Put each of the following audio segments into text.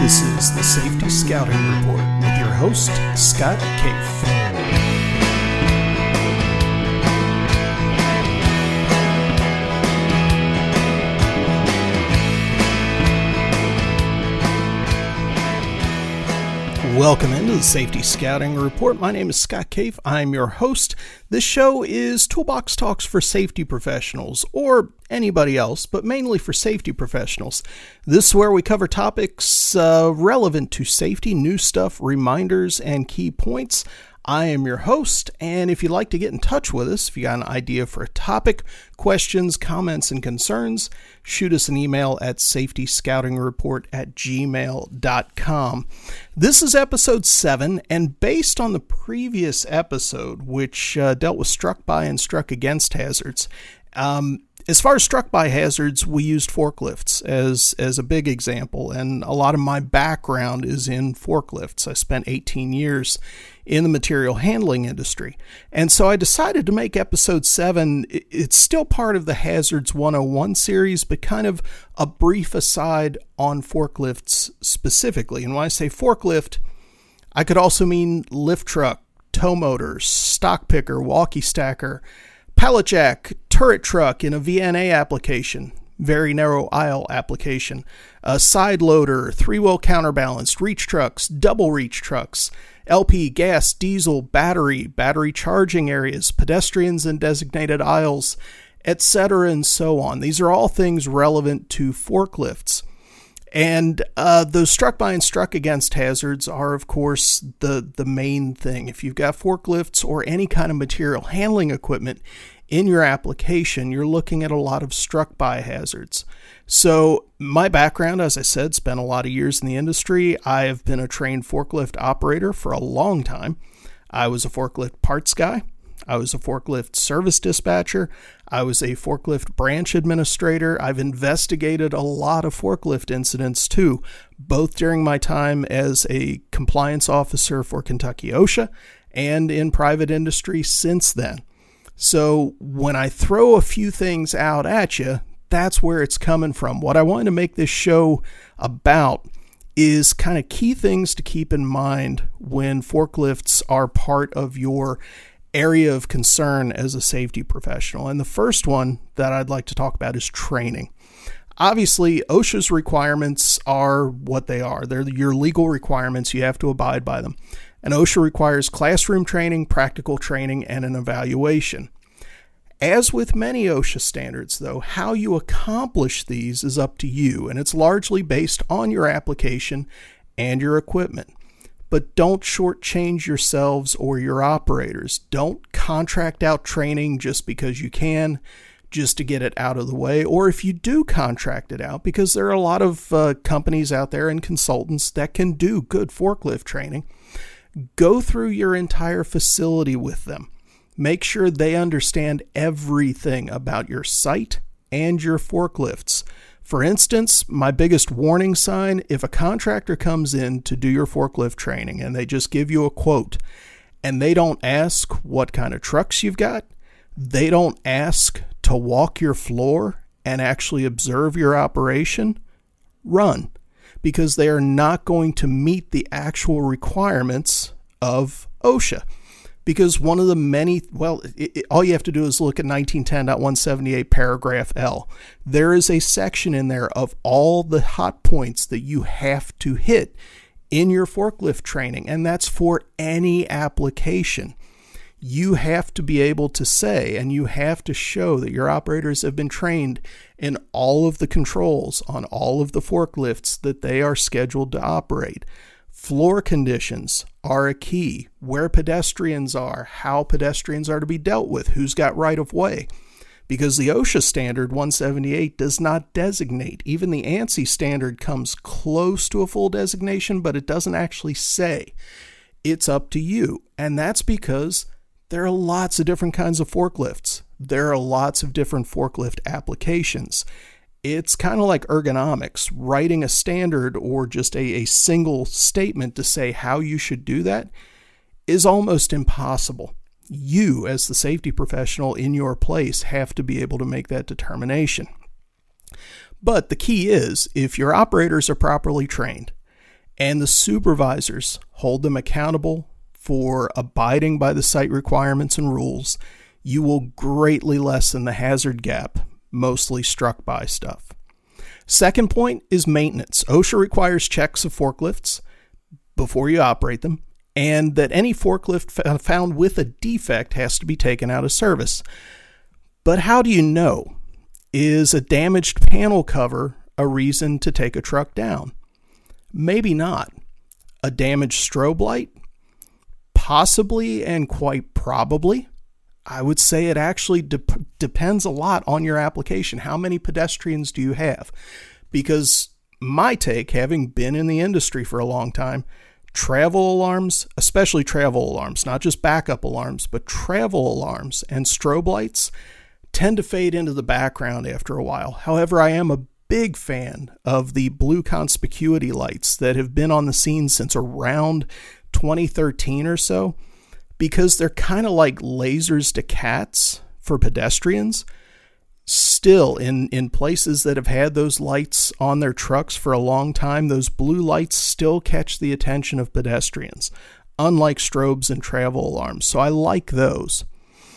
This is the Safety Scouting Report with your host, Scott Caife. Welcome into the Safety Scouting Report. My name is Scott Caife. I'm your host. This show is Toolbox Talks for safety professionals, or anybody else, but mainly for safety professionals. This is where we cover topics relevant to safety, new stuff, reminders, and key points. I am your host, and if you'd like to get in touch with us, if you got an idea for a topic, questions, comments, and concerns, shoot us an email at safetyscoutingreport@gmail.com. This is episode 7, and based on the previous episode, which dealt with struck by and struck against hazards, as far as struck by hazards, we used forklifts as a big example, and a lot of my background is in forklifts. I spent 18 years in the material handling industry. And so I decided to make episode 7, it's still part of the Hazards 101 series, but kind of a brief aside on forklifts specifically. And when I say forklift, I could also mean lift truck, tow motors, stock picker, walkie stacker, pallet jack, turret truck in a VNA application, very narrow aisle application, a side loader, three-wheel counterbalanced, reach trucks, double reach trucks, LP, gas, diesel, battery charging areas, pedestrians in designated aisles, etc., and so on. These are all things relevant to forklifts. And those struck by and struck against hazards are, of course, the main thing. If you've got forklifts or any kind of material handling equipment in your application, you're looking at a lot of struck by hazards. So my background, as I said, spent a lot of years in the industry. I have been a trained forklift operator for a long time. I was a forklift parts guy. I was a forklift service dispatcher. I was a forklift branch administrator. I've investigated a lot of forklift incidents too, both during my time as a compliance officer for Kentucky OSHA and in private industry since then. So when I throw a few things out at you, that's where it's coming from. What I wanted to make this show about is kind of key things to keep in mind when forklifts are part of your area of concern as a safety professional. And the first one that I'd like to talk about is training. Obviously, OSHA's requirements are what they are. They're your legal requirements. You have to abide by them. And OSHA requires classroom training, practical training, and an evaluation. As with many OSHA standards, though, how you accomplish these is up to you, and it's largely based on your application and your equipment. But don't shortchange yourselves or your operators. Don't contract out training just because you can, just to get it out of the way. Or if you do contract it out, because there are a lot of companies out there and consultants that can do good forklift training, go through your entire facility with them. Make sure they understand everything about your site and your forklifts. For instance, my biggest warning sign, if a contractor comes in to do your forklift training and they just give you a quote and they don't ask what kind of trucks you've got, they don't ask to walk your floor and actually observe your operation, run, because they are not going to meet the actual requirements of OSHA. Because one of the many, all you have to do is look at 1910.178 paragraph L. There is a section in there of all the hot points that you have to hit in your forklift training, and that's for any application. You have to be able to say, and you have to show that your operators have been trained in all of the controls on all of the forklifts that they are scheduled to operate. Floor conditions are a key. Where pedestrians are, how pedestrians are to be dealt with, who's got right of way. Because the OSHA standard 178 does not designate. Even the ANSI standard comes close to a full designation, but it doesn't actually say. It's up to you. And that's because there are lots of different kinds of forklifts. There are lots of different forklift applications. It's kind of like ergonomics. Writing a standard or just a single statement to say how you should do that is almost impossible. You, as the safety professional in your place, have to be able to make that determination. But the key is, if your operators are properly trained and the supervisors hold them accountable for abiding by the site requirements and rules, you will greatly lessen the hazard gap, mostly struck by stuff. Second point is maintenance. OSHA requires checks of forklifts before you operate them, and that any forklift found with a defect has to be taken out of service. But how do you know? Is a damaged panel cover a reason to take a truck down? Maybe not. A damaged strobe light? Possibly and quite probably. I would say it actually depends a lot on your application. How many pedestrians do you have? Because my take, having been in the industry for a long time, travel alarms, especially travel alarms, not just backup alarms, but travel alarms and strobe lights tend to fade into the background after a while. However, I am a big fan of the blue conspicuity lights that have been on the scene since around 2013 or so, because they're kind of like lasers to cats for pedestrians. Still, in places that have had those lights on their trucks for a long time, those blue lights still catch the attention of pedestrians, unlike strobes and travel alarms. So I like those.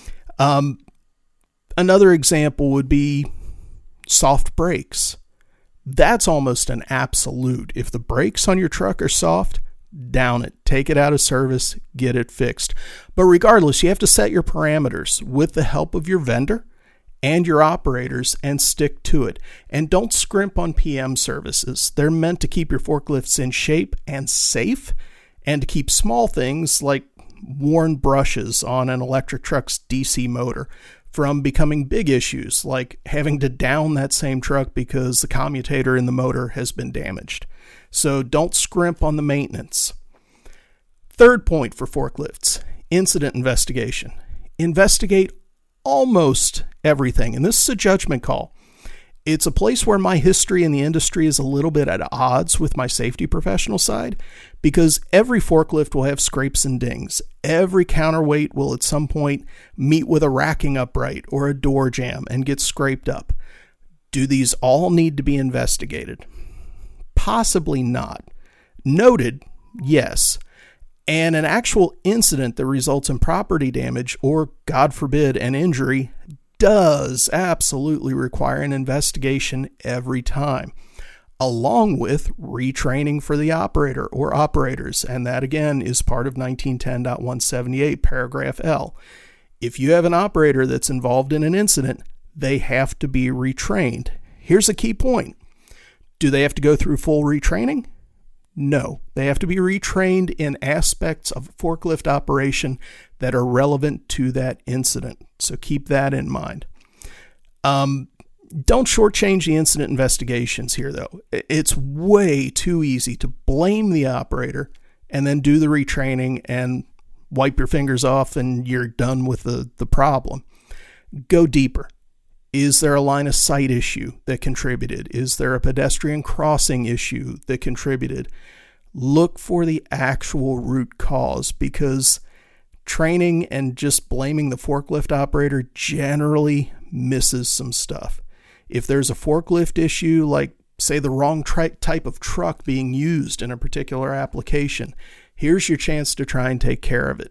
Another example would be soft brakes. That's almost an absolute. If the brakes on your truck are soft, down it. Take it out of service, get it fixed. But regardless, you have to set your parameters with the help of your vendor and your operators and stick to it. And don't scrimp on PM services. They're meant to keep your forklifts in shape and safe, and to keep small things like worn brushes on an electric truck's DC motor from becoming big issues, like having to down that same truck because the commutator in the motor has been damaged. So don't scrimp on the maintenance. Third point for forklifts, incident investigation. Investigate almost everything, and this is a judgment call. It's a place where my history in the industry is a little bit at odds with my safety professional side, because every forklift will have scrapes and dings. Every counterweight will at some point meet with a racking upright or a door jamb and get scraped up. Do these all need to be investigated? Possibly not. Noted, yes. And an actual incident that results in property damage or, God forbid, an injury does absolutely require an investigation every time, along with retraining for the operator or operators. And that, again, is part of 1910.178, paragraph L. If you have an operator that's involved in an incident, they have to be retrained. Here's a key point. Do they have to go through full retraining? No, they have to be retrained in aspects of forklift operation that are relevant to that incident. So keep that in mind. Don't shortchange the incident investigations here, though. It's way too easy to blame the operator and then do the retraining and wipe your fingers off and you're done with the problem. Go deeper. Is there a line of sight issue that contributed? Is there a pedestrian crossing issue that contributed? Look for the actual root cause, because training and just blaming the forklift operator generally misses some stuff. If there's a forklift issue, like say the wrong type of truck being used in a particular application, here's your chance to try and take care of it.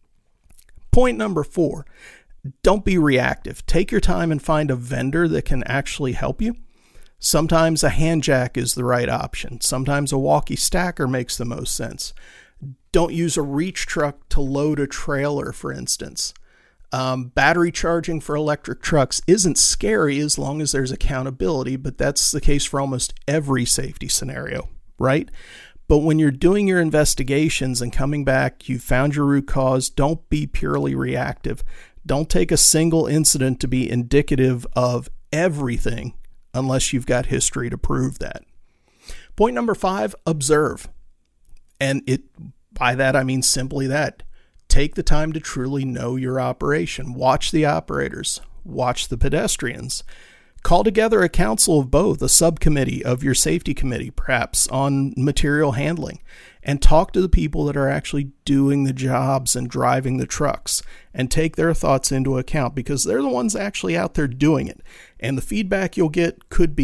Point number 4. Don't be reactive. Take your time and find a vendor that can actually help you. Sometimes a hand jack is the right option. Sometimes a walkie stacker makes the most sense. Don't use a reach truck to load a trailer, for instance. Battery charging for electric trucks isn't scary as long as there's accountability, but that's the case for almost every safety scenario, right? But when you're doing your investigations and coming back, you found your root cause, don't be purely reactive. Don't take a single incident to be indicative of everything unless you've got history to prove that. Point number 5, observe. And by that, I mean simply that. Take the time to truly know your operation. Watch the operators. Watch the pedestrians. Call together a council of both, a subcommittee of your safety committee, perhaps, on material handling, and talk to the people that are actually doing the jobs and driving the trucks, and take their thoughts into account, because they're the ones actually out there doing it. And the feedback you'll get could be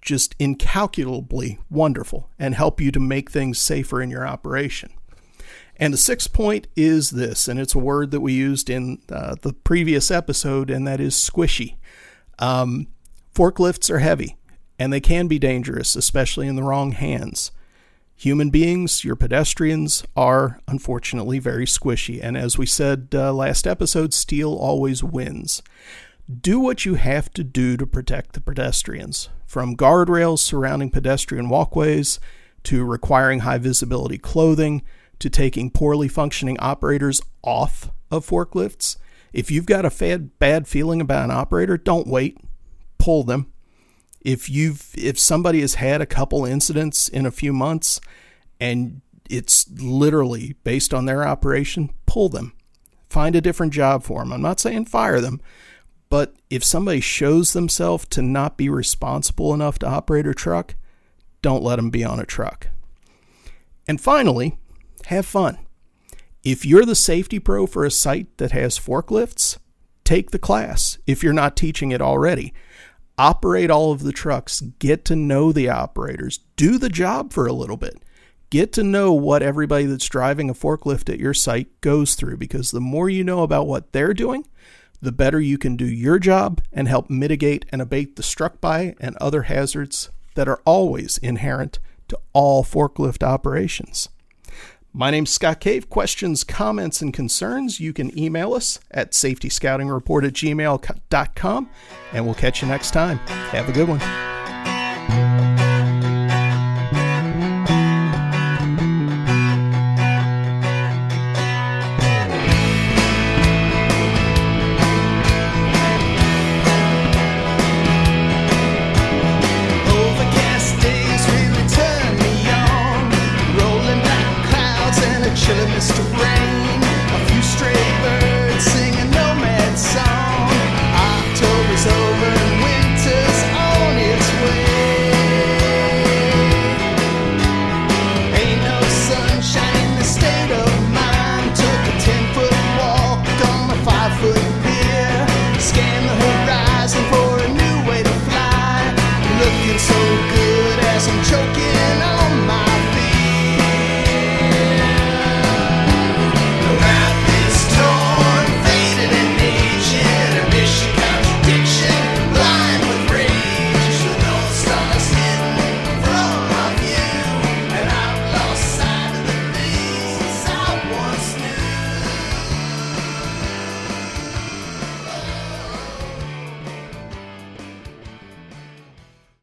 just incalculably wonderful and help you to make things safer in your operation. And the sixth point is this, and it's a word that we used in the previous episode, and that is squishy. Forklifts are heavy, and they can be dangerous, especially in the wrong hands. Human beings, your pedestrians, are unfortunately very squishy, and as we said last episode, steel always wins. Do what you have to do to protect the pedestrians, from guardrails surrounding pedestrian walkways, to requiring high visibility clothing, to taking poorly functioning operators off of forklifts. If you've got a bad feeling about an operator, don't wait. Pull them. If somebody has had a couple incidents in a few months and it's literally based on their operation, pull them. Find a different job for them. I'm not saying fire them, but if somebody shows themselves to not be responsible enough to operate a truck, don't let them be on a truck. And finally, have fun. If you're the safety pro for a site that has forklifts, take the class if you're not teaching it already. Operate all of the trucks. Get to know the operators. Do the job for a little bit. Get to know what everybody that's driving a forklift at your site goes through, because the more you know about what they're doing, the better you can do your job and help mitigate and abate the struck by and other hazards that are always inherent to all forklift operations. My name's Scott Cave. Questions, comments, and concerns, you can email us at safetyscoutingreport@gmail.com, and we'll catch you next time. Have a good one.